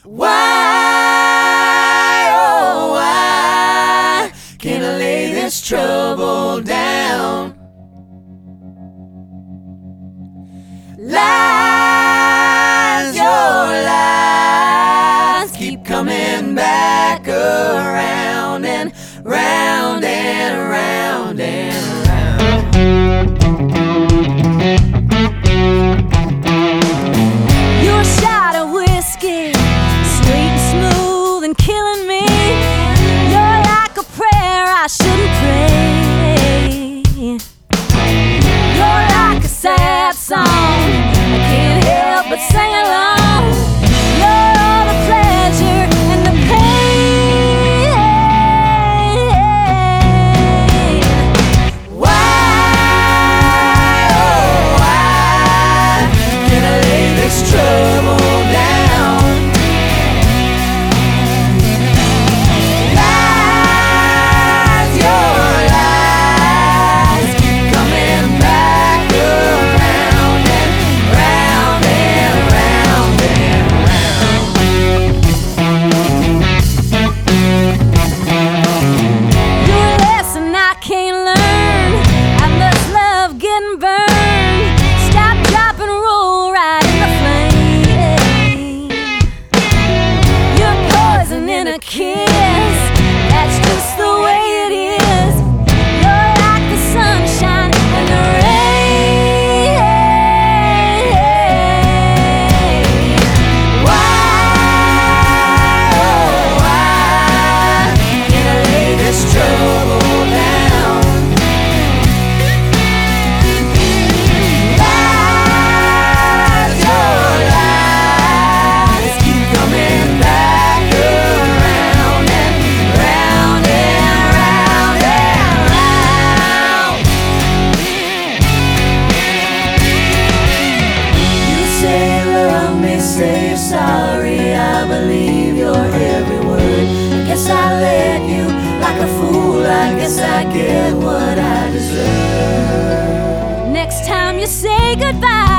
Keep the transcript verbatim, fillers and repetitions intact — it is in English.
Why, oh why can't I lay this trouble down? Lies, your lies keep coming back around and round and round and round. You're a shot of whiskey, sweet and smooth and killing me. You're like a prayer I shouldn't pray. You're like a sad song I can't help but sing along. You're all the pleasure and the pain. Why, oh why can't I lay this trouble down? Lies, your lies keep coming back around and round and round and round. You're a lesson I can't learn. I must love getting burned. Stop, drop, and roll right in the flame. You're poison in a kiss. That's just the way it is. You're like the sunshine and the rain. Why, oh why can't I lay this trouble down? Lies, your lies keep coming back around and round and round and round. You say you love me, say you're sorry. I believe your every word. I guess I let you like a fool. I guess I get what I deserve. Next time you say goodbye,